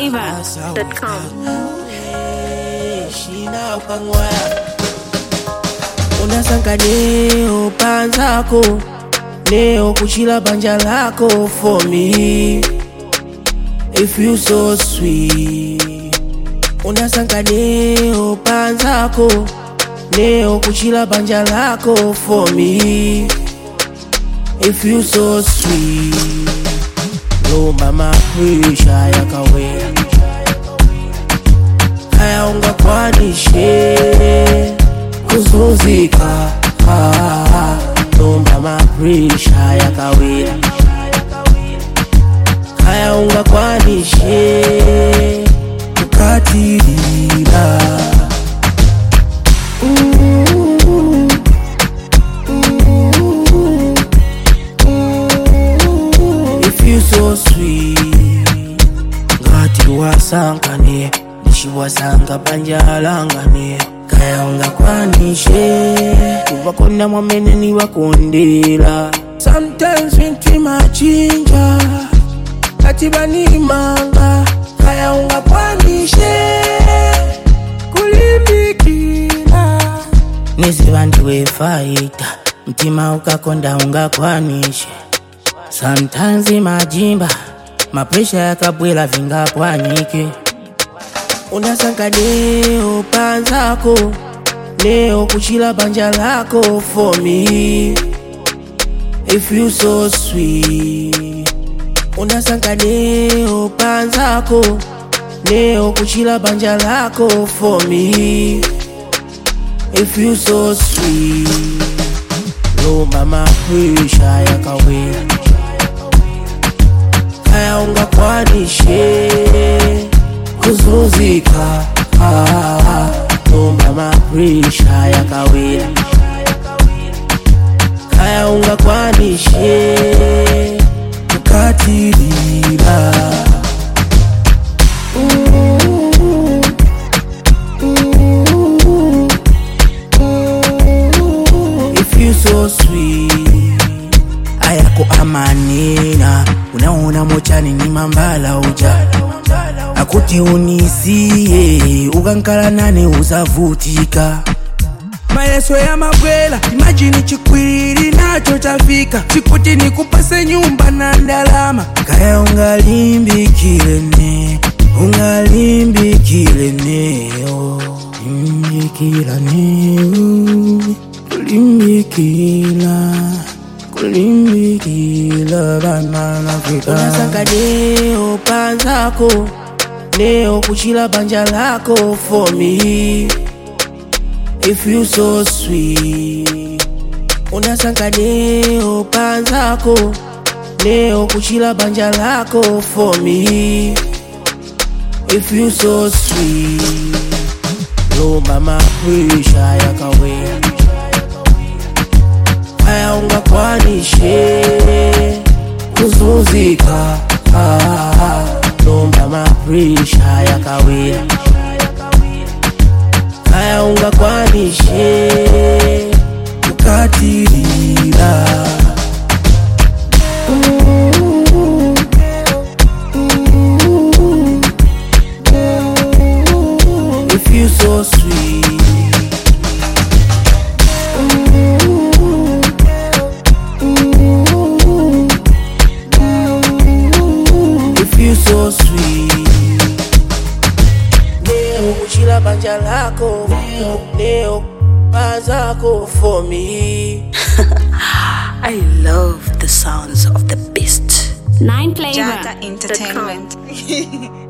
nineflavor.com. Unasanga neo panzako, neo kuchila banja lako for me. If you so sweet. Unasanga neo panzako, neo kuchila banja lako for me. If you so sweet. No mama pressure yakawea, kaya unga kwanishe kuzuzika. No mama pressure yakawea, kaya unga kwanishe kukatilila. You so sweet, ngati wasankane, nishiwasanga panjalangane, kaya unga kwanishe kuvakonda mwamene ni wakondela. Sometimes wintri machinja katibani manga, kaya unga kwanishe kulimbikila. Nisi vantu wefaita mtima ukakonda unga kwanishe. Sometimes majimba mapresha yakabwela vingapwanyike. Unasanga neo panzako, neo kuchila banja lako for me. If you so sweet. Unasanga neo panzako, neo kuchila banja lako for me. If you so sweet. No mama pressure yakawea, kaya unga kwanishe kuzuzika. No mama pressure yakawea, kaya unga kwanishe kukatilila. If you so sweet. Ayako amanina, unaona mochani ni mambala uja. Akuti unisiye, ugankala nane uzavutika. Maeso ya mabwela, imagine chikwiri nacho chafika. Chikuti ni kupase nyumba na ndalama, kaya ungalimbikile ne, ungalimbikile neo. Limbikila neo, limbikila. Kulimbikila banana Afrika. Unasanga neo panzako, neo kuchila banja lako for me. If you so sweet. Unasanga neo panzako, neo kuchila banja lako for me. If you so sweet. No mama pressure yakawea, kaya unga kwanishe kuzuzika. No mama pressure yakawea, kaya unga kwanishe kukatilila. If you so sweet. You so sweet. Neo kuchila banja lako, neo panzako for me. I love the sounds of the beast. Jata Entertainment.